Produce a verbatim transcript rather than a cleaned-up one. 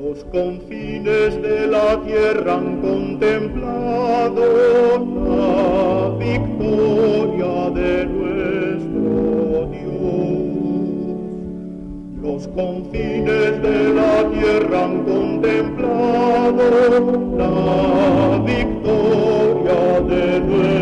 Los confines de la tierra han contemplado la victoria de nuestro Dios. Los confines de la tierra han contemplado la victoria de nuestro Dios.